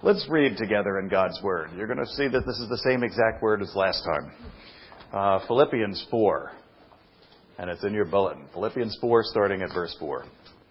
Let's read together in God's Word. You're going to see that this is the same exact word as last time. Philippians 4. And it's in your bulletin. Philippians 4, starting at verse 4.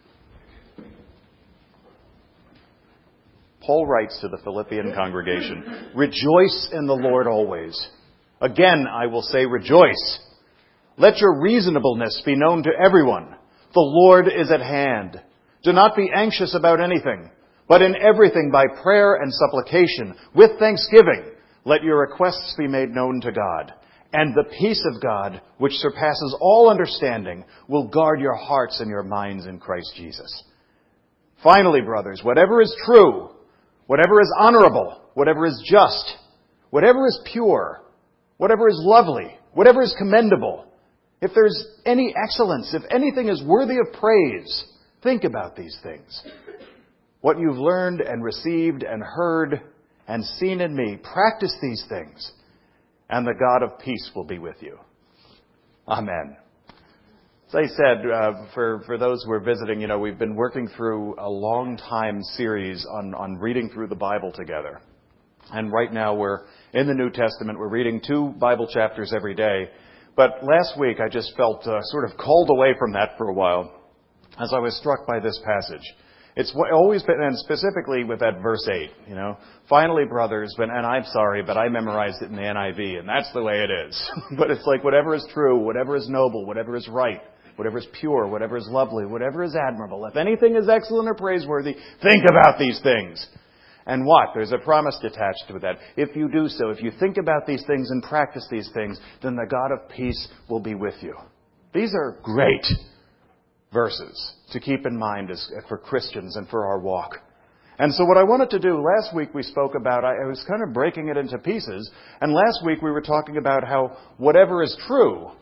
Paul writes to the Philippian congregation, "Rejoice in the Lord always. Again, I will say rejoice. Let your reasonableness be known to everyone. The Lord is at hand. Do not be anxious about anything, but in everything by prayer and supplication, with thanksgiving, let your requests be made known to God. And the peace of God, which surpasses all understanding, will guard your hearts and your minds in Christ Jesus. Finally, brothers, whatever is true, whatever is honorable, whatever is just, whatever is pure, whatever is lovely, whatever is commendable, if there's any excellence, if anything is worthy of praise, think about these things. What you've learned and received and heard and seen in me, practice these things, and the God of peace will be with you." Amen. As I said, for those who are visiting, we've been working through a long time series on reading through the Bible together. And right now we're in the New Testament. We're reading 2 Bible chapters every day. But last week I just felt sort of called away from that for a while as I was struck by this passage. It's always been, and specifically with that verse 8, finally, brothers, and I'm sorry, but I memorized it in the NIV, and that's the way it is. But it's like whatever is true, whatever is noble, whatever is right, whatever is pure, whatever is lovely, whatever is admirable, if anything is excellent or praiseworthy, think about these things. And what? There's a promise attached to that. If you do so, if you think about these things and practice these things, then the God of peace will be with you. These are great verses to keep in mind for Christians and for our walk. And so what I wanted to do, last week we spoke about, I was kind of breaking it into pieces, and last week we were talking about how whatever is true.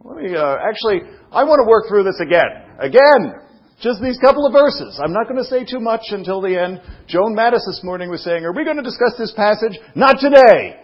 I want to work through this again. Just these couple of verses. I'm not going to say too much until the end. Joan Mattis this morning was saying, "Are we going to discuss this passage?" Not today!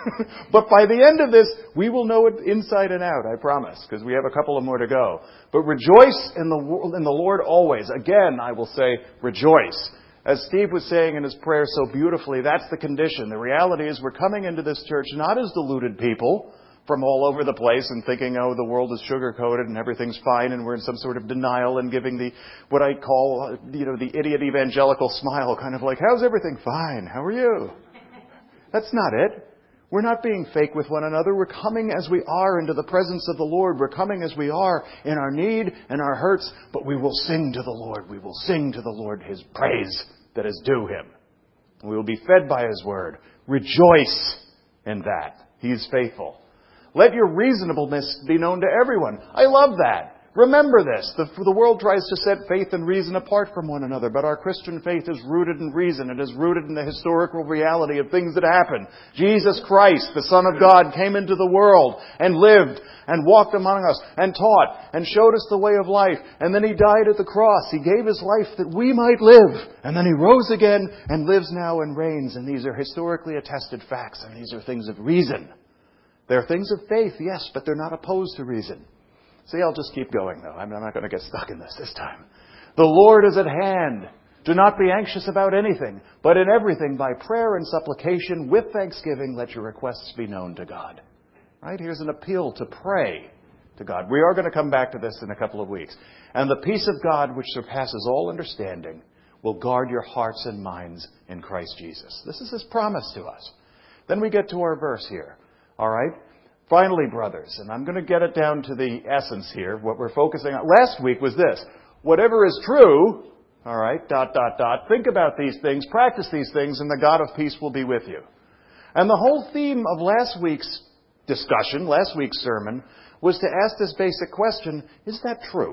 But by the end of this, we will know it inside and out, I promise, because we have a couple of more to go. But rejoice in the Lord always. Again, I will say, rejoice. As Steve was saying in his prayer so beautifully, that's the condition. The reality is we're coming into this church not as deluded people from all over the place and thinking, the world is sugar-coated and everything's fine and we're in some sort of denial and giving what I call, the idiot evangelical smile, kind of like, how's everything? Fine. How are you? That's not it. We're not being fake with one another. We're coming as we are into the presence of the Lord. We're coming as we are in our need and our hurts, but we will sing to the Lord. We will sing to the Lord His praise that is due Him. We will be fed by His word. Rejoice in that. He is faithful. Let your reasonableness be known to everyone. I love that. Remember this. The world tries to set faith and reason apart from one another, but our Christian faith is rooted in reason. It is rooted in the historical reality of things that happen. Jesus Christ, the Son of God, came into the world and lived and walked among us and taught and showed us the way of life. And then He died at the cross. He gave His life that we might live. And then He rose again and lives now and reigns. And these are historically attested facts, and these are things of reason. They're things of faith, yes, but they're not opposed to reason. See, I'll just keep going, though. I'm not going to get stuck in this time. The Lord is at hand. Do not be anxious about anything, but in everything, by prayer and supplication, with thanksgiving, let your requests be known to God. Right? Here's an appeal to pray to God. We are going to come back to this in a couple of weeks. And the peace of God, which surpasses all understanding, will guard your hearts and minds in Christ Jesus. This is His promise to us. Then we get to our verse here. All right? Finally, brothers, and I'm going to get it down to the essence here, what we're focusing on. Last week was this. Whatever is true, all right, ... think about these things, practice these things, and the God of peace will be with you. And the whole theme of last week's discussion, last week's sermon, was to ask this basic question, is that true?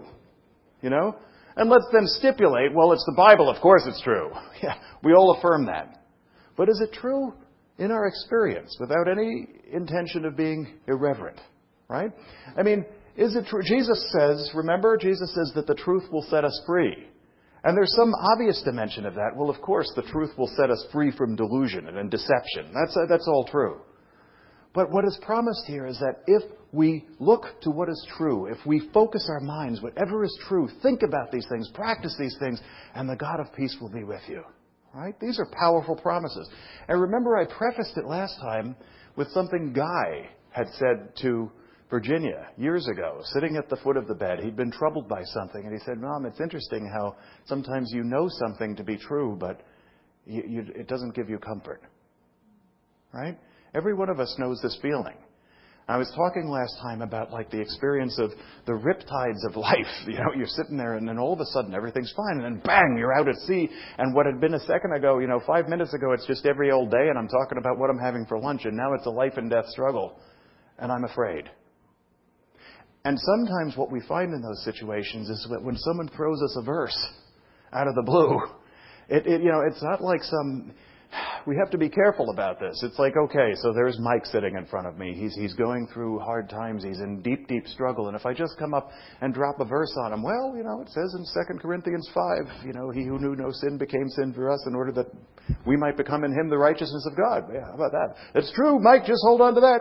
And let's then stipulate, well, it's the Bible, of course it's true. Yeah, we all affirm that. But is it true in our experience, without any intention of being irreverent, right? I mean, is it true? Jesus says that the truth will set us free. And there's some obvious dimension of that. Well, of course, the truth will set us free from delusion and deception. That's all true. But what is promised here is that if we look to what is true, if we focus our minds, whatever is true, think about these things, practice these things, and the God of peace will be with you. Right? These are powerful promises. And remember, I prefaced it last time with something Guy had said to Virginia years ago, sitting at the foot of the bed. He'd been troubled by something, and he said, Mom, it's interesting how sometimes you know something to be true, but it doesn't give you comfort. Right? Every one of us knows this feeling. I was talking last time about like the experience of the riptides of life. You know, you're sitting there and then all of a sudden everything's fine, and then bang, you're out at sea. And what had been a second ago, 5 minutes ago, it's just every old day, and I'm talking about what I'm having for lunch, and now it's a life and death struggle. And I'm afraid. And sometimes what we find in those situations is that when someone throws us a verse out of the blue, it's not like we have to be careful about this. It's like, okay, so there's Mike sitting in front of me. He's going through hard times. He's in deep, deep struggle. And if I just come up and drop a verse on him, well, it says in 2 Corinthians 5, he who knew no sin became sin for us in order that we might become in him the righteousness of God. Yeah, how about that? It's true, Mike, just hold on to that.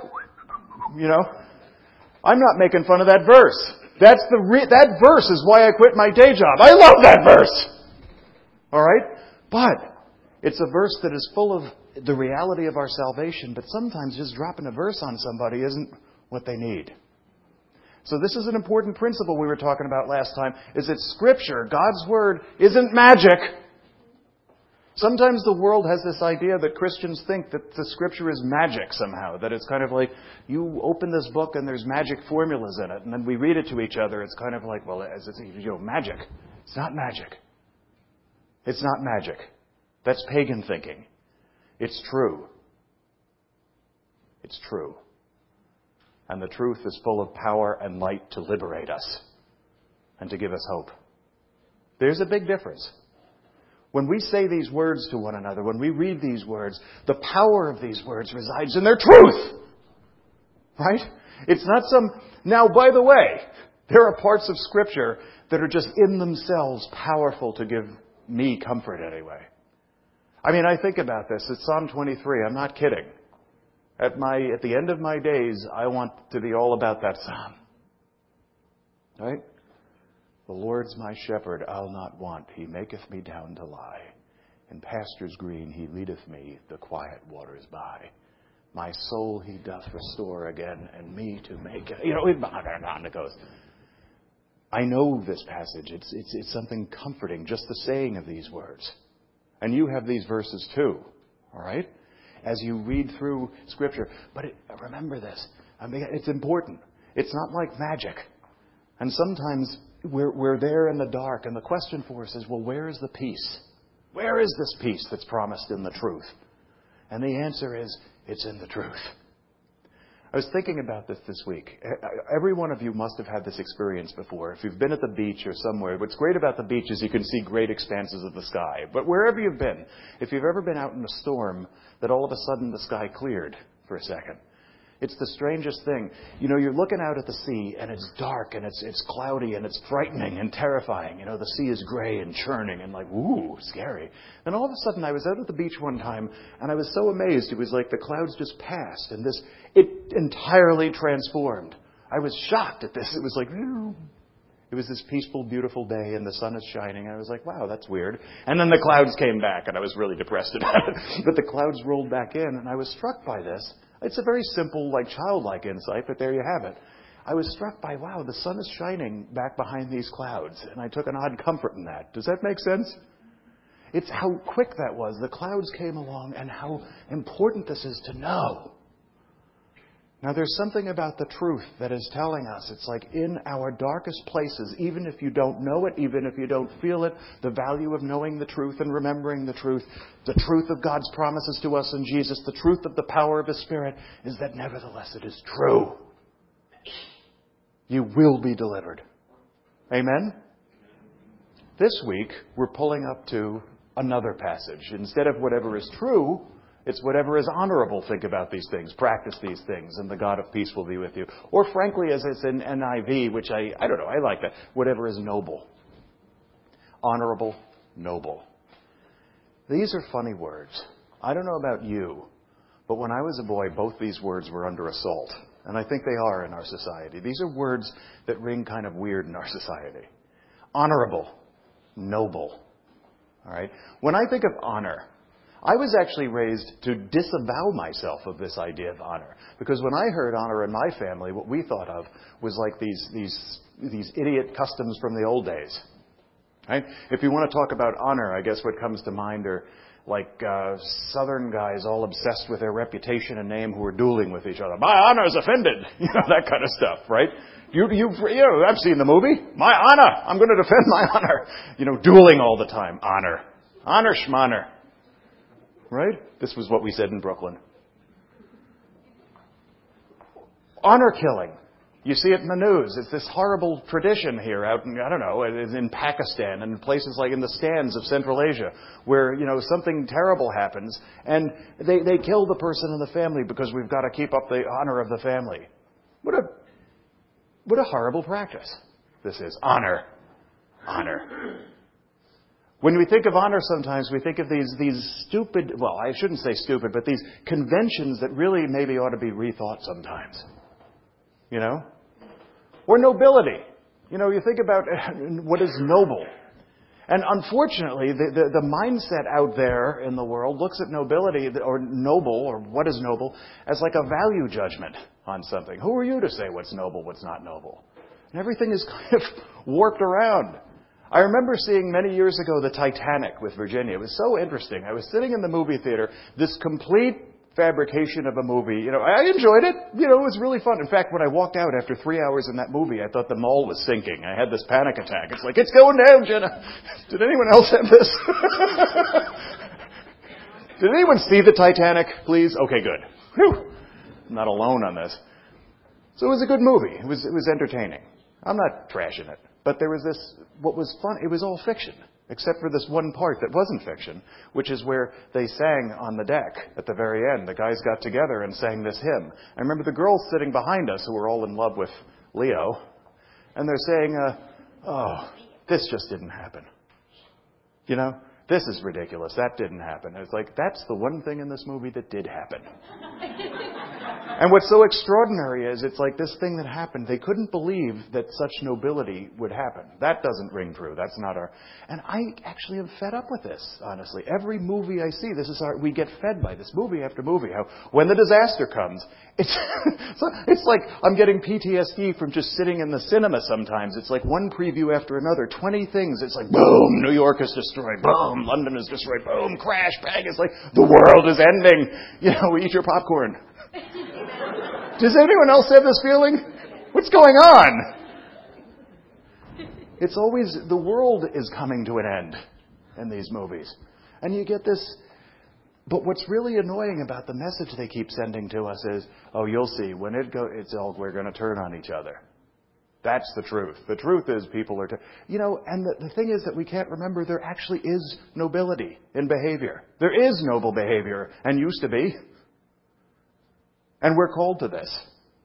I'm not making fun of that verse. That verse is why I quit my day job. I love that verse. All right? But it's a verse that is full of the reality of our salvation, but sometimes just dropping a verse on somebody isn't what they need. So this is an important principle we were talking about last time, is that Scripture, God's Word, isn't magic. Sometimes the world has this idea that Christians think that the Scripture is magic somehow, that it's kind of like you open this book and there's magic formulas in it, and then we read it to each other. It's kind of like, well, it's magic. It's not magic. It's not magic. That's pagan thinking. It's true. It's true. And the truth is full of power and light to liberate us and to give us hope. There's a big difference. When we say these words to one another, when we read these words, the power of these words resides in their truth. Right? It's not Now, by the way, there are parts of Scripture that are just in themselves powerful to give me comfort anyway. I think about this. It's Psalm 23. I'm not kidding. At the end of my days, I want to be all about that psalm. Right? The Lord's my shepherd, I'll not want. He maketh me down to lie. In pastures green he leadeth me, the quiet waters by. My soul he doth restore again, and me to make it. On it goes. I know this passage. It's something comforting, just the saying of these words. And you have these verses too, all right? As you read through Scripture. But remember this. It's important. It's not like magic. And sometimes we're there in the dark, and the question for us is, well, where is the peace? Where is this peace that's promised in the truth? And the answer is, it's in the truth. I was thinking about this week. Every one of you must have had this experience before. If you've been at the beach or somewhere, what's great about the beach is you can see great expanses of the sky. But wherever you've been, if you've ever been out in a storm, that all of a sudden the sky cleared for a second. It's the strangest thing. You're looking out at the sea, and it's dark, and it's cloudy, and it's frightening and terrifying. The sea is gray and churning, and like, ooh, scary. Then all of a sudden, I was out at the beach one time, and I was so amazed. It was like the clouds just passed, and it entirely transformed. I was shocked at this. It was like, it was this peaceful, beautiful day, and the sun is shining. I was like, wow, that's weird. And then the clouds came back, and I was really depressed about it. But the clouds rolled back in, and I was struck by this. It's a very simple, childlike insight, but there you have it. I was struck by, wow, the sun is shining back behind these clouds, and I took an odd comfort in that. Does that make sense? It's how quick that was. The clouds came along, and how important this is to know. Now, there's something about the truth that is telling us, it's like in our darkest places, even if you don't know it, even if you don't feel it, the value of knowing the truth and remembering the truth of God's promises to us in Jesus, the truth of the power of His Spirit, is that nevertheless it is true. You will be delivered. Amen? This week, we're pulling up to another passage. Instead of whatever is true, it's whatever is honorable. Think about these things. Practice these things, and the God of peace will be with you. Or frankly, as it's in NIV, which I don't know, I like that. Whatever is noble. Honorable, noble. These are funny words. I don't know about you, but when I was a boy, both these words were under assault. And I think they are in our society. These are words that ring kind of weird in our society. Honorable, noble. All right? When I think of honor, I was actually raised to disavow myself of this idea of honor. Because when I heard honor in my family, what we thought of was like these idiot customs from the old days. Right? If you want to talk about honor, I guess what comes to mind are like Southern guys all obsessed with their reputation and name who are dueling with each other. My honor is offended. That kind of stuff, right? I've seen the movie. My honor. I'm going to defend my honor. Dueling all the time. Honor. Honor schmonor. Right? This was what we said in Brooklyn. Honor killing. You see it in the news. It's this horrible tradition here out in, in Pakistan and in places like in the stands of Central Asia where, something terrible happens and they kill the person in the family because we've got to keep up the honor of the family. What a horrible practice this is. Honor. Honor. When we think of honor sometimes, we think of these stupid, well, I shouldn't say stupid, but these conventions that really maybe ought to be rethought sometimes. Or nobility. You think about what is noble. And unfortunately, the mindset out there in the world looks at nobility or noble or what is noble as like a value judgment on something. Who are you to say what's noble, what's not noble? And everything is kind of warped around. I remember seeing many years ago the Titanic with Virginia. It was so interesting. I was sitting in the movie theater, this complete fabrication of a movie. I enjoyed it. It was really fun. In fact, when I walked out after 3 hours in that movie, I thought the mall was sinking. I had this panic attack. It's like, it's going down, Jenna. Did anyone else have this? Did anyone see the Titanic, please? Okay, good. Whew. I'm not alone on this. So it was a good movie. It was entertaining. I'm not trashing it. But there was this, what was fun, it was all fiction. Except for this one part that wasn't fiction, which is where they sang on the deck at the very end. The guys got together and sang this hymn. I remember the girls sitting behind us who were all in love with Leo, and they're saying, oh, this just didn't happen. This is ridiculous. That didn't happen. It's like, that's the one thing in this movie that did happen. And what's so extraordinary is it's like this thing that happened, they couldn't believe that such nobility would happen. That doesn't ring true. That's not our... And I actually am fed up with this, honestly. Every movie I see, we get fed by this movie after movie. How when the disaster comes, it's like I'm getting PTSD from just sitting in the cinema sometimes. It's like one preview after another, 20 things. It's like, boom, New York is destroyed. Boom, London is destroyed. Boom, crash, bang. It's like, the world is ending. Eat your popcorn. Does anyone else have this feeling? What's going on? It's always, the world is coming to an end in these movies. And you get this, but what's really annoying about the message they keep sending to us is, oh, you'll see, when we're going to turn on each other. That's the truth. The truth is people are, and the thing is that we can't remember there actually is nobility in behavior. There is noble behavior, and used to be. And we're called to this.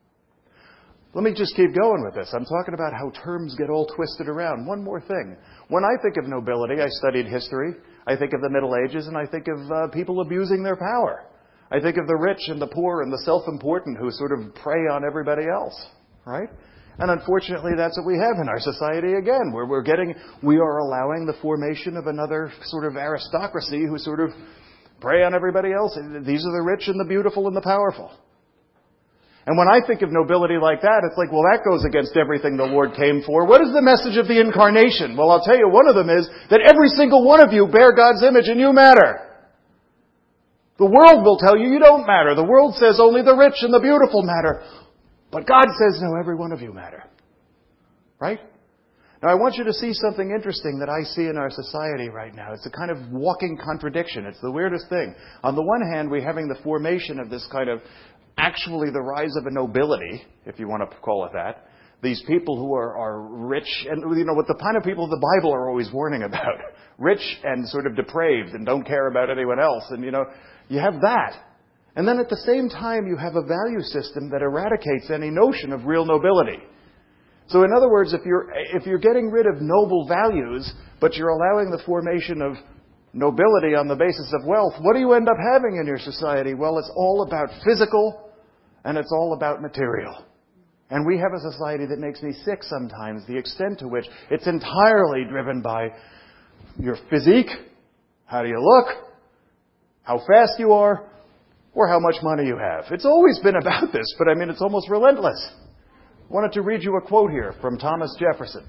Let me just keep going with this. I'm talking about how terms get all twisted around. One more thing. When I think of nobility, I studied history. I think of the Middle Ages, and I think of people abusing their power. I think of the rich and the poor and the self-important who sort of prey on everybody else. Right? And unfortunately, that's what we have in our society again, where we are allowing the formation of another sort of aristocracy who sort of prey on everybody else. These are the rich and the beautiful and the powerful. And when I think of nobility like that, it's like, well, that goes against everything the Lord came for. What is the message of the incarnation? Well, I'll tell you, one of them is that every single one of you bear God's image and you matter. The world will tell you you don't matter. The world says only the rich and the beautiful matter. But God says, no, every one of you matter. Right? Now, I want you to see something interesting that I see in our society right now. It's a kind of walking contradiction. It's the weirdest thing. On the one hand, we're having the formation of this kind of actually the rise of a nobility, if you want to call it that. These people who are rich, and what the kind of people the Bible are always warning about. Rich and sort of depraved and don't care about anyone else. And, you have that. And then at the same time, you have a value system that eradicates any notion of real nobility. So in other words, if you're getting rid of noble values, but you're allowing the formation of nobility on the basis of wealth, what do you end up having in your society? Well, it's all about physical and it's all about material. And we have a society that makes me sick sometimes, the extent to which it's entirely driven by your physique How do you look? How fast you are? Or how much money you have? It's always been about this, but it's almost relentless. I wanted to read you a quote here from Thomas Jefferson.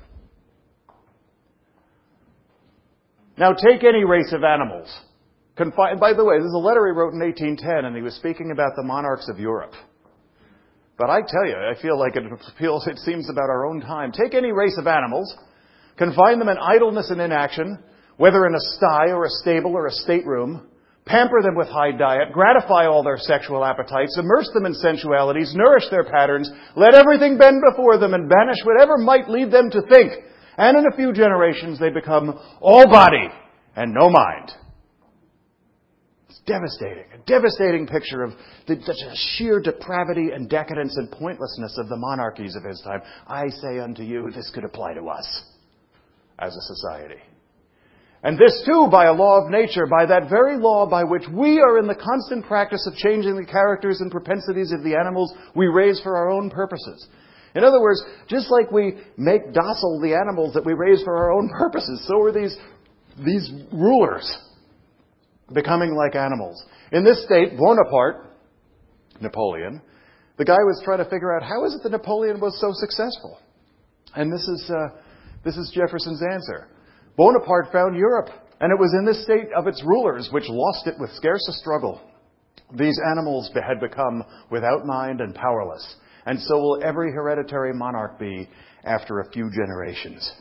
Now take any race of animals. By the way, this is a letter he wrote in 1810, and he was speaking about the monarchs of Europe. But I tell you, I feel like it seems about our own time. Take any race of animals, confine them in idleness and inaction, whether in a sty or a stable or a stateroom, pamper them with high diet, gratify all their sexual appetites, immerse them in sensualities, nourish their patterns, let everything bend before them and banish whatever might lead them to think. And in a few generations they become all body and no mind. It's devastating. A devastating picture of the sheer depravity and decadence and pointlessness of the monarchies of his time. I say unto you, this could apply to us as a society. And this too by a law of nature, by that very law by which we are in the constant practice of changing the characters and propensities of the animals we raise for our own purposes. In other words, just like we make docile the animals that we raise for our own purposes, so are these rulers becoming like animals. In this state, Bonaparte, Napoleon, the guy was trying to figure out how is it that Napoleon was so successful? And this is Jefferson's answer. Bonaparte found Europe, and it was in this state of its rulers, which lost it with scarce a struggle. These animals had become without mind and powerless, and so will every hereditary monarch be after a few generations.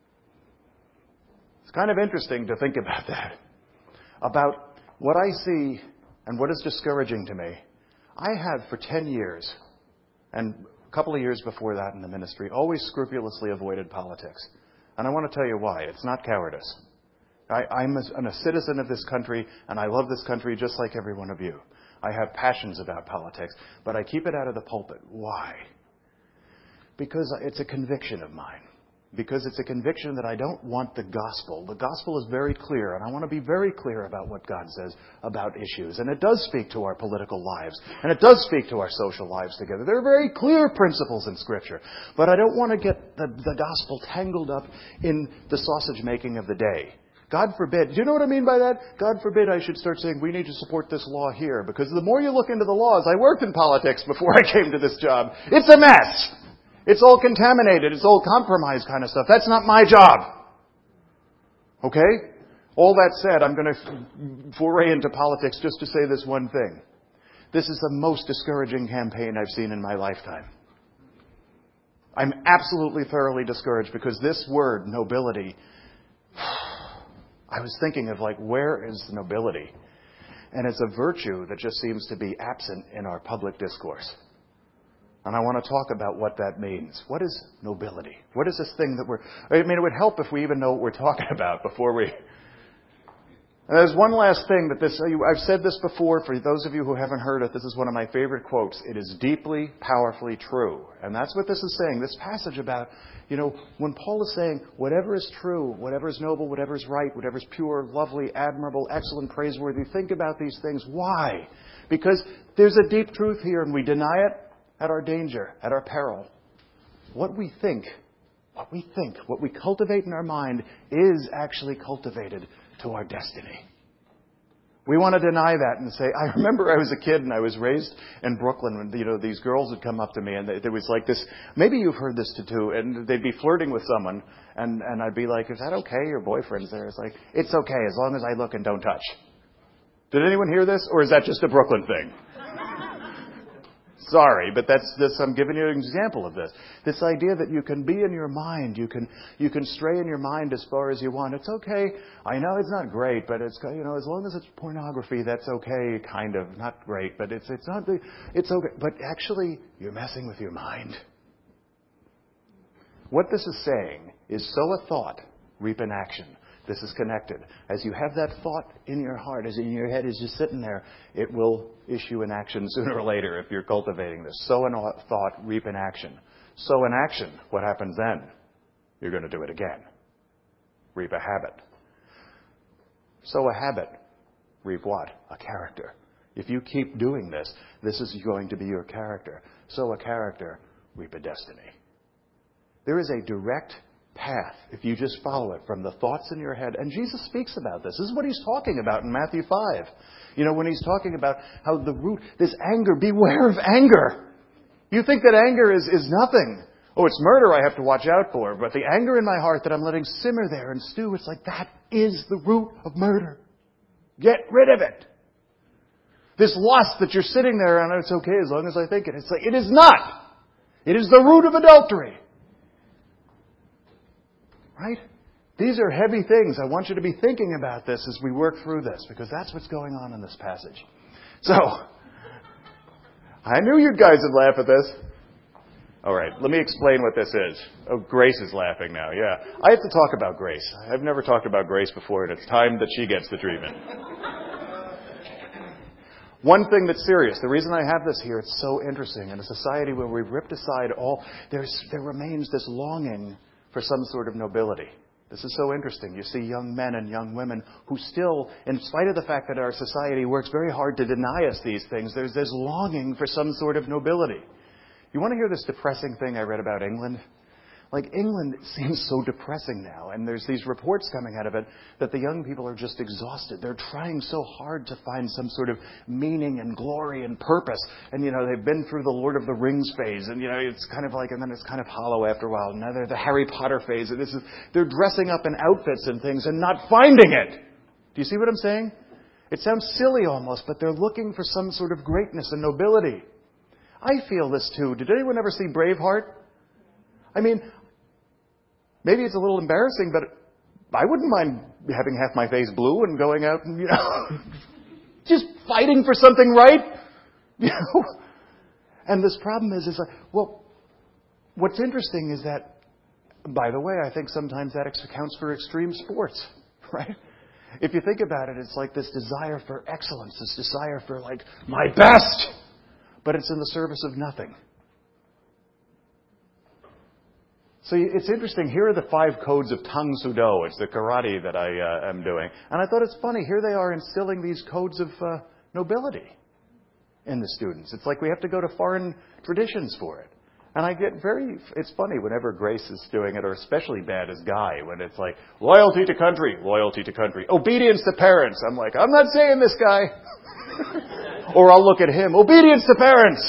It's kind of interesting to think about that. About what I see and what is discouraging to me. I have for 10 years, and a couple of years before that in the ministry, always scrupulously avoided politics. And I want to tell you why. It's not cowardice. I'm a citizen of this country, and I love this country just like every one of you. I have passions about politics, but I keep it out of the pulpit. Why? Because it's a conviction of mine. Because it's a conviction that I don't want the gospel. The gospel is very clear, and I want to be very clear about what God says about issues. And it does speak to our political lives, and it does speak to our social lives together. There are very clear principles in Scripture. But I don't want to get the gospel tangled up in the sausage making of the day. God forbid. Do you know what I mean by that? God forbid I should start saying we need to support this law here. Because the more you look into the laws, I worked in politics before I came to this job. It's a mess. It's all contaminated. It's all compromised kind of stuff. That's not my job. Okay? All that said, I'm going to foray into politics just to say this one thing. This is the most discouraging campaign I've seen in my lifetime. I'm absolutely thoroughly discouraged because this word, nobility, I was thinking of where is nobility? And it's a virtue that just seems to be absent in our public discourse. And I want to talk about what that means. What is nobility? What is this thing that it would help if we even know what we're talking about before we... And there's one last thing I've said this before, for those of you who haven't heard it, this is one of my favorite quotes. It is deeply, powerfully true. And that's what this is saying. This passage about, when Paul is saying, whatever is true, whatever is noble, whatever is right, whatever is pure, lovely, admirable, excellent, praiseworthy, think about these things. Why? Because there's a deep truth here and we deny it at our danger, at our peril. What we think, what we cultivate in our mind is actually cultivated to our destiny. We want to deny that and say, I remember I was a kid and I was raised in Brooklyn when, these girls would come up to me and there was this, maybe you've heard this too, and they'd be flirting with someone and I'd be like, is that okay? Your boyfriend's there. It's like, it's okay as long as I look and don't touch. Did anyone hear this? Or is that just a Brooklyn thing? Sorry, but I'm giving you an example of this. This idea that you can be in your mind, you can stray in your mind as far as you want. It's okay. I know it's not great, but it's, as long as it's pornography, that's okay, kind of. Not great, but it's okay. But actually, you're messing with your mind. What this is saying is sow a thought, reap an action. This is connected. As you have that thought in your heart, as in your head is just sitting there, it will issue an action sooner or later if you're cultivating this. Sow a thought, reap an action. Sow an action. What happens then? You're going to do it again. Reap a habit. Sow a habit. Reap what? A character. If you keep doing this, this is going to be your character. Sow a character. Reap a destiny. There is a direct path if you just follow it from the thoughts in your head. And Jesus speaks about this. This is what he's talking about in Matthew 5. When he's talking about how the root, this anger, beware of anger. You think that anger is nothing. Oh, it's murder I have to watch out for. But the anger in my heart that I'm letting simmer there and stew, it's like that is the root of murder. Get rid of it. This lust that you're sitting there and it's okay as long as I think it. It's like, it is not. It is the root of adultery. Right? These are heavy things. I want you to be thinking about this as we work through this, because that's what's going on in this passage. So, I knew you guys would laugh at this. All right, let me explain what this is. Oh, Grace is laughing now, yeah. I have to talk about Grace. I've never talked about Grace before, and it's time that she gets the treatment. One thing that's serious, the reason I have this here, it's so interesting. In a society where we've ripped aside there remains this longing for some sort of nobility. This is so interesting. You see young men and young women who still, in spite of the fact that our society works very hard to deny us these things, there's this longing for some sort of nobility. You want to hear this depressing thing I read about England? Like, England seems so depressing now, and there's these reports coming out of it that the young people are just exhausted. They're trying so hard to find some sort of meaning and glory and purpose. And, they've been through the Lord of the Rings phase, and, it's kind of like, and then it's kind of hollow after a while. Now they're the Harry Potter phase, and they're dressing up in outfits and things and not finding it. Do you see what I'm saying? It sounds silly almost, but they're looking for some sort of greatness and nobility. I feel this too. Did anyone ever see Braveheart? I mean, maybe it's a little embarrassing, but I wouldn't mind having half my face blue and going out and, just fighting for something right. And this problem is like, well, what's interesting is that, by the way, I think sometimes that accounts for extreme sports, right? If you think about it, it's like this desire for excellence, this desire for like, my best, but it's in the service of nothing. So it's interesting. Here are the 5 codes of Tang Soo Do. It's the karate that I am doing. And I thought it's funny. Here they are instilling these codes of nobility in the students. It's like we have to go to foreign traditions for it. And it's funny whenever Grace is doing it, or especially bad as Guy, when it's like, loyalty to country, obedience to parents. I'm like, I'm not saying this, Guy. Or I'll look at him, obedience to parents.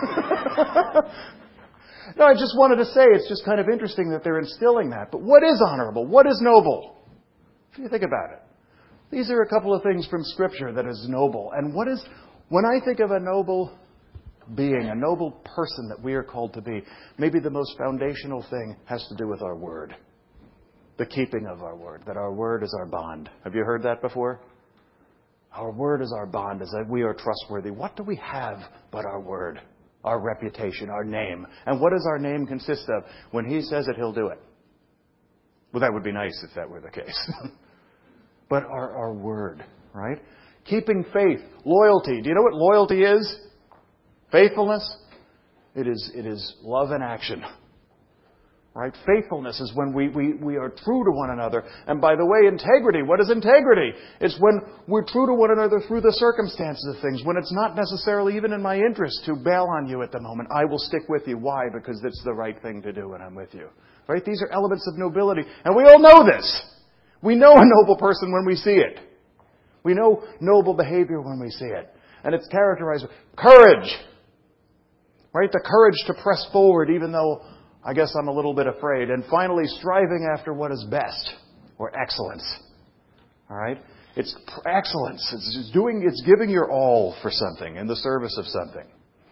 No, I just wanted to say it's just kind of interesting that they're instilling that. But what is honorable? What is noble? If you think about it. These are a couple of things from Scripture that is noble. And when I think of a noble being, a noble person that we are called to be, maybe the most foundational thing has to do with our word. The keeping of our word. That our word is our bond. Have you heard that before? Our word is our bond, is that we are trustworthy. What do we have but our word? Our reputation, our name. And what does our name consist of? When he says it, he'll do it. Well, that would be nice if that were the case. But our word, right? Keeping faith, loyalty. Do you know what loyalty is? Faithfulness? It is love in action. Right? Faithfulness is when we are true to one another. And by the way, integrity. What is integrity? It's when we're true to one another through the circumstances of things. When it's not necessarily even in my interest to bail on you at the moment. I will stick with you. Why? Because it's the right thing to do when I'm with you. Right? These are elements of nobility. And we all know this. We know a noble person when we see it. We know noble behavior when we see it. And it's characterized with courage. Right? The courage to press forward even though I guess I'm a little bit afraid. And finally, striving after what is best, or excellence. All right? It's excellence. It's giving your all for something, in the service of something.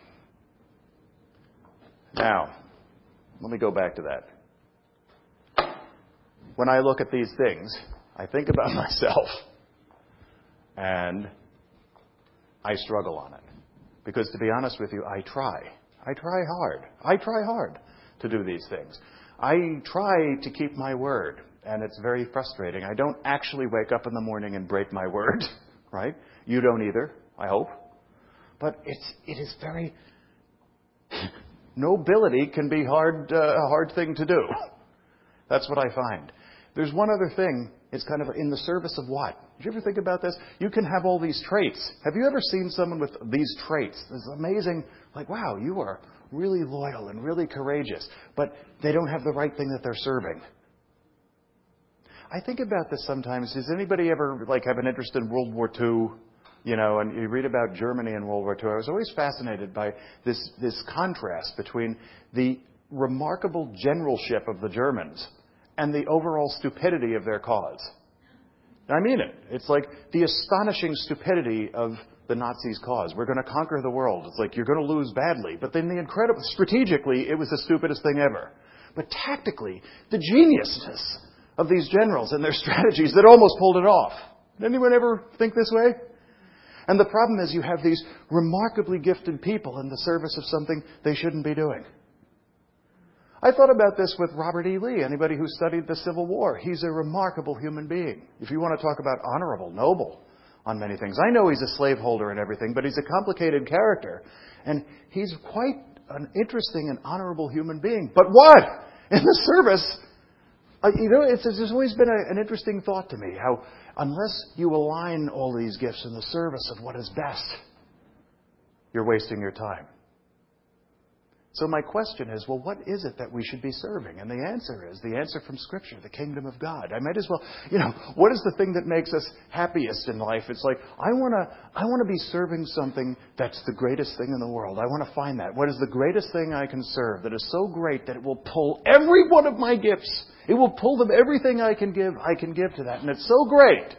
Now, let me go back to that. When I look at these things, I think about myself, and I struggle on it. Because to be honest with you, I try. I try hard to do these things. I try to keep my word, and it's very frustrating. I don't actually wake up in the morning and break my word, right? You don't either, I hope. But it is very... Nobility can be a hard thing to do. That's what I find. There's one other thing. It's kind of in the service of what? Did you ever think about this? You can have all these traits. Have you ever seen someone with these traits? It's amazing. Like, wow, you are really loyal and really courageous. But they don't have the right thing that they're serving. I think about this sometimes. Does anybody ever have an interest in World War II? And you read about Germany in World War II. I was always fascinated by this contrast between the remarkable generalship of the Germans and the overall stupidity of their cause. I mean it. It's like the astonishing stupidity of the Nazis' cause. We're going to conquer the world. It's like you're going to lose badly. But then strategically, it was the stupidest thing ever. But tactically, the geniusness of these generals and their strategies that almost pulled it off. Did anyone ever think this way? And the problem is you have these remarkably gifted people in the service of something they shouldn't be doing. I thought about this with Robert E. Lee, anybody who studied the Civil War. He's a remarkable human being. If you want to talk about honorable, noble on many things. I know he's a slaveholder and everything, but he's a complicated character. And he's quite an interesting and honorable human being. But what? In the service, there's always been an interesting thought to me, how unless you align all these gifts in the service of what is best, you're wasting your time. So my question is, well, what is it that we should be serving? And the answer from Scripture, the kingdom of God. I might as well, what is the thing that makes us happiest in life? It's like, I want to be serving something that's the greatest thing in the world. I want to find that. What is the greatest thing I can serve that is so great that it will pull every one of my gifts? It will pull them, everything I can give to that. And it's so great.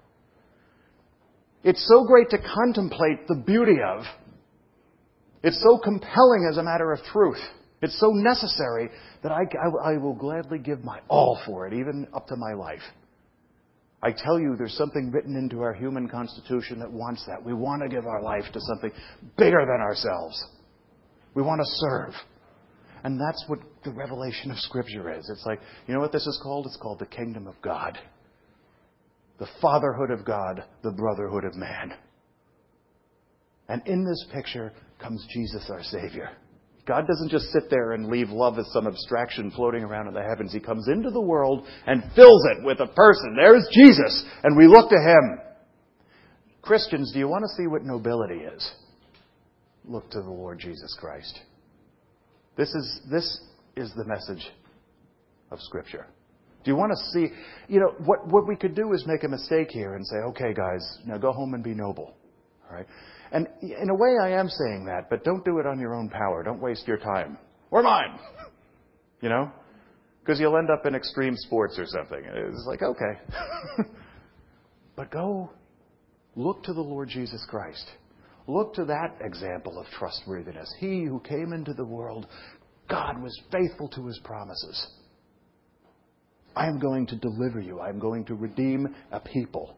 It's so great to contemplate the beauty of. It's so compelling as a matter of truth. It's so necessary that I will gladly give my all for it, even up to my life. I tell you, there's something written into our human constitution that wants that. We want to give our life to something bigger than ourselves. We want to serve. And that's what the revelation of Scripture is. It's like, you know what this is called? It's called the kingdom of God. The fatherhood of God, the brotherhood of man. And in this picture comes Jesus, our Savior. God doesn't just sit there and leave love as some abstraction floating around in the heavens. He comes into the world and fills it with a person. There's Jesus, and we look to Him. Christians, do you want to see what nobility is? Look to the Lord Jesus Christ. This is the message of Scripture. Do you want to see, what we could do is make a mistake here and say, okay, guys, now go home and be noble. All right? And in a way, I am saying that, but don't do it on your own power. Don't waste your time. Or mine. Because you'll end up in extreme sports or something. It's like, okay. But go look to the Lord Jesus Christ. Look to that example of trustworthiness. He who came into the world, God was faithful to His promises. I am going to deliver you. I am going to redeem a people.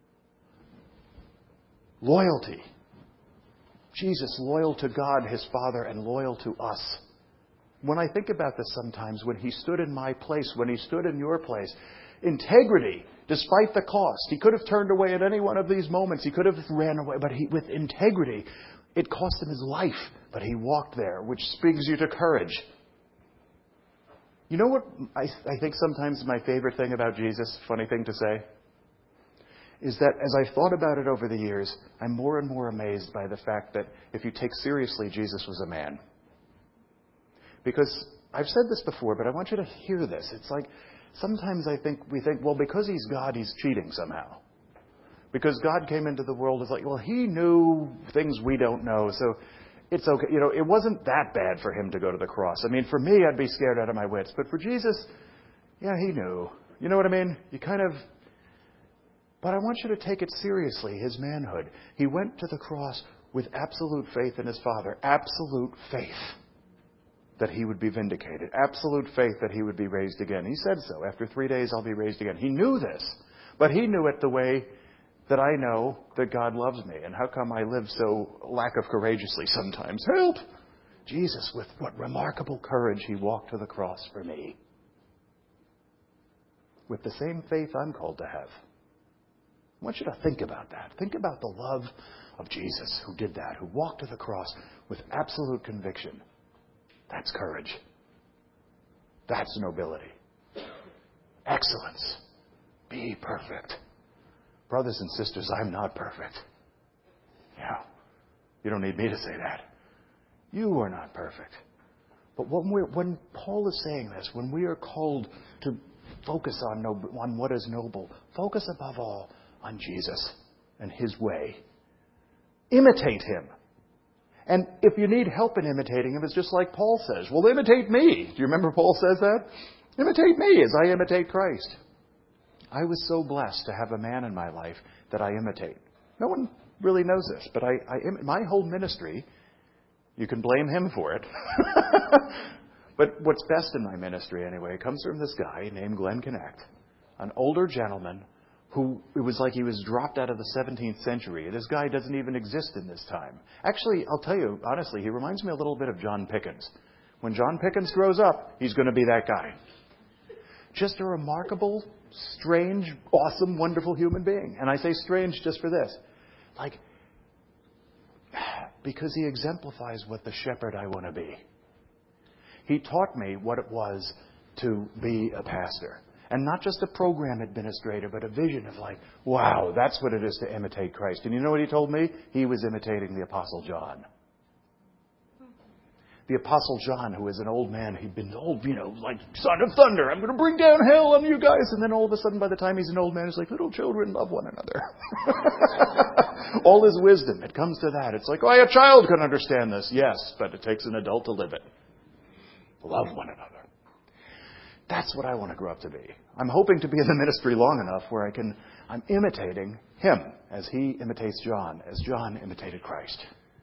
Loyalty. Jesus, loyal to God, His Father, and loyal to us. When I think about this sometimes, when He stood in my place, when He stood in your place, integrity, despite the cost. He could have turned away at any one of these moments. He could have ran away, but with integrity, it cost Him His life. But He walked there, which speaks you to courage. You know what I think sometimes my favorite thing about Jesus, funny thing to say, is that as I've thought about it over the years, I'm more and more amazed by the fact that if you take seriously, Jesus was a man. Because I've said this before, but I want you to hear this. It's like sometimes we think, well, because He's God, He's cheating somehow. Because God came into the world, it's like, well, He knew things we don't know, so it's okay. It wasn't that bad for Him to go to the cross. I mean, for me, I'd be scared out of my wits. But for Jesus, yeah, He knew. You know what I mean? But I want you to take it seriously, His manhood. He went to the cross with absolute faith in His Father. Absolute faith that He would be vindicated. Absolute faith that He would be raised again. He said so. After 3 days, I'll be raised again. He knew this. But He knew it the way that I know that God loves me. And how come I live so lack of courageously sometimes? Help! Jesus, with what remarkable courage He walked to the cross for me. With the same faith I'm called to have. I want you to think about that. Think about the love of Jesus who did that, who walked to the cross with absolute conviction. That's courage. That's nobility. Excellence. Be perfect. Brothers and sisters, I'm not perfect. Yeah. You don't need me to say that. You are not perfect. But when Paul is saying this, when we are called to Focus on what is noble. Focus above all on Jesus and His way. Imitate Him. And if you need help in imitating Him, it's just like Paul says, well, imitate me. Do you remember Paul says that? Imitate me as I imitate Christ. I was so blessed to have a man in my life that I imitate. No one really knows this, but my whole ministry, you can blame him for it. But what's best in my ministry, anyway, comes from this guy named Glenn Connect, an older gentleman who, it was like he was dropped out of the 17th century. This guy doesn't even exist in this time. Actually, I'll tell you, honestly, he reminds me a little bit of John Pickens. When John Pickens grows up, he's going to be that guy. Just a remarkable, strange, awesome, wonderful human being. And I say strange just for this. Because he exemplifies what the shepherd I want to be. He taught me what it was to be a pastor. And not just a program administrator, but a vision of wow, that's what it is to imitate Christ. And you know what he told me? He was imitating the Apostle John. The Apostle John, who is an old man, he'd been old, like son of thunder, I'm going to bring down hell on you guys. And then all of a sudden, by the time he's an old man, he's like, little children, love one another. All his wisdom, it comes to that. It's like, a child can understand this. Yes, but it takes an adult to live it. Love one another. That's what I want to grow up to be. I'm hoping to be in the ministry long enough where I'm imitating him as he imitates John, as John imitated Christ.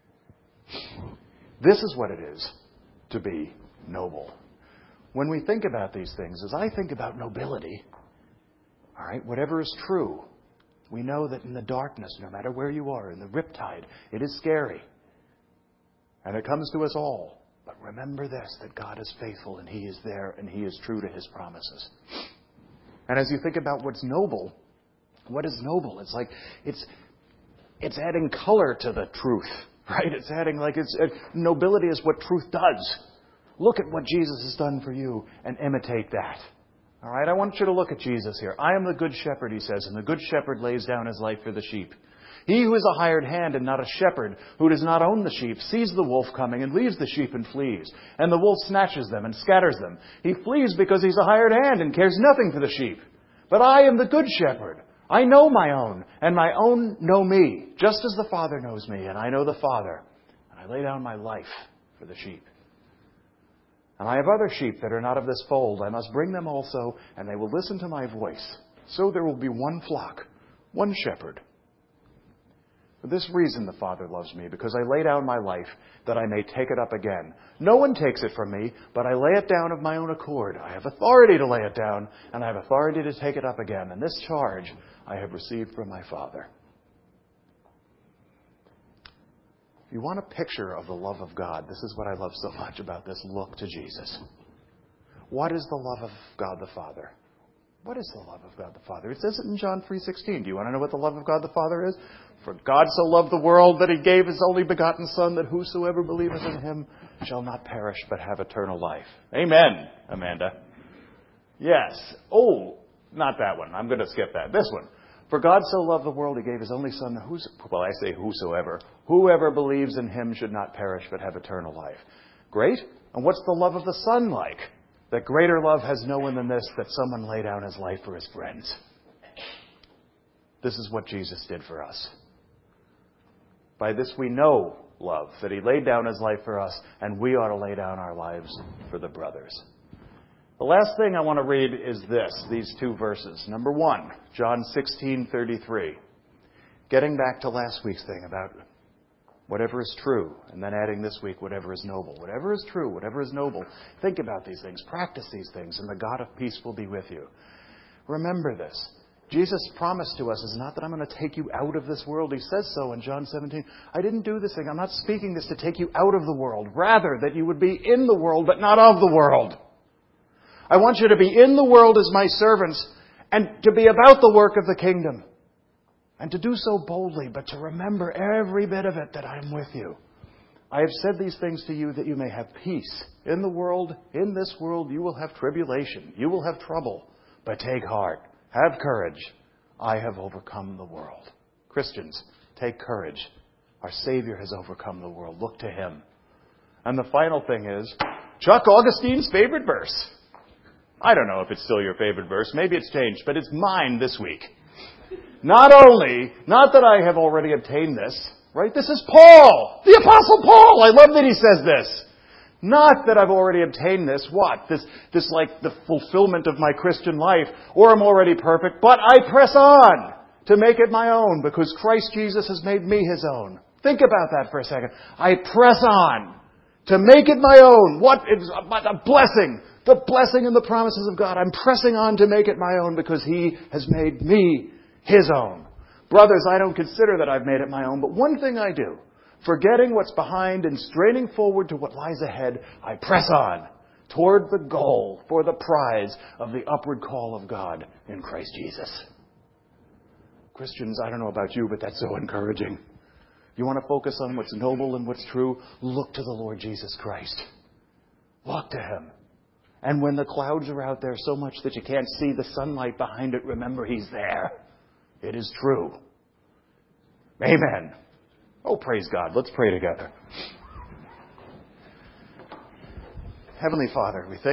This is what it is to be noble. When we think about these things, as I think about nobility, all right, whatever is true, we know that in the darkness, no matter where you are, in the riptide, it is scary. And it comes to us all. But remember this, that God is faithful and He is there and He is true to His promises. And as you think about what's noble, what is noble? It's like, it's adding color to the truth, right? It's adding nobility is what truth does. Look at what Jesus has done for you and imitate that. All right, I want you to look at Jesus here. I am the good shepherd, He says, and the good shepherd lays down his life for the sheep. He who is a hired hand and not a shepherd, who does not own the sheep, sees the wolf coming and leaves the sheep and flees. And the wolf snatches them and scatters them. He flees because he's a hired hand and cares nothing for the sheep. But I am the good shepherd. I know my own, and my own know me, just as the Father knows me, and I know the Father. And I lay down my life for the sheep. And I have other sheep that are not of this fold. I must bring them also, and they will listen to my voice. So there will be one flock, one shepherd. For this reason the Father loves me, because I lay down my life that I may take it up again. No one takes it from me, but I lay it down of my own accord. I have authority to lay it down, and I have authority to take it up again. And this charge I have received from my Father. If you want a picture of the love of God, this is what I love so much about this look to Jesus. What is the love of God the Father? What is the love of God the Father? It says it in John 3:16. Do you want to know what the love of God the Father is? For God so loved the world that He gave His only begotten Son, that whosoever believeth in Him shall not perish but have eternal life. Amen, Amanda. Yes. Oh, not that one. I'm going to skip that. This one. For God so loved the world, He gave His only Son, I say whosoever. Whoever believes in Him should not perish but have eternal life. Great. And what's the love of the Son like? That greater love has no one than this, that someone lay down his life for his friends. This is what Jesus did for us. By this we know love, that He laid down His life for us, and we ought to lay down our lives for the brothers. The last thing I want to read is these two verses. Number 1, John 16:33. Getting back to last week's thing about whatever is true, and then adding this week, whatever is noble. Whatever is true, whatever is noble. Think about these things, practice these things, and the God of peace will be with you. Remember this. Jesus' promise to us is not that I'm going to take you out of this world. He says so in John 17. I didn't do this thing. I'm not speaking this to take you out of the world. Rather, that you would be in the world, but not of the world. I want you to be in the world as my servants, and to be about the work of the kingdom. And to do so boldly, but to remember every bit of it, that I am with you. I have said these things to you that you may have peace. In the world, in this world, you will have tribulation. You will have trouble. But take heart. Have courage. I have overcome the world. Christians, take courage. Our Savior has overcome the world. Look to Him. And the final thing is, Chuck Augustine's favorite verse. I don't know if it's still your favorite verse. Maybe it's changed, but it's mine this week. Not that I have already obtained this, right? This is Paul, the Apostle Paul. I love that he says this. Not that I've already obtained this, what? This like the fulfillment of my Christian life, or I'm already perfect, but I press on to make it my own because Christ Jesus has made me his own. Think about that for a second. I press on to make it my own. What is a blessing? The blessing and the promises of God. I'm pressing on to make it my own because he has made me his own. Brothers, I don't consider that I've made it my own, but one thing I do. Forgetting what's behind and straining forward to what lies ahead, I press on toward the goal for the prize of the upward call of God in Christ Jesus. Christians, I don't know about you, but that's so encouraging. You want to focus on what's noble and what's true? Look to the Lord Jesus Christ. Look to him. And when the clouds are out there so much that you can't see the sunlight behind it, remember he's there. It is true. Amen. Oh, praise God. Let's pray together. Heavenly Father, we thank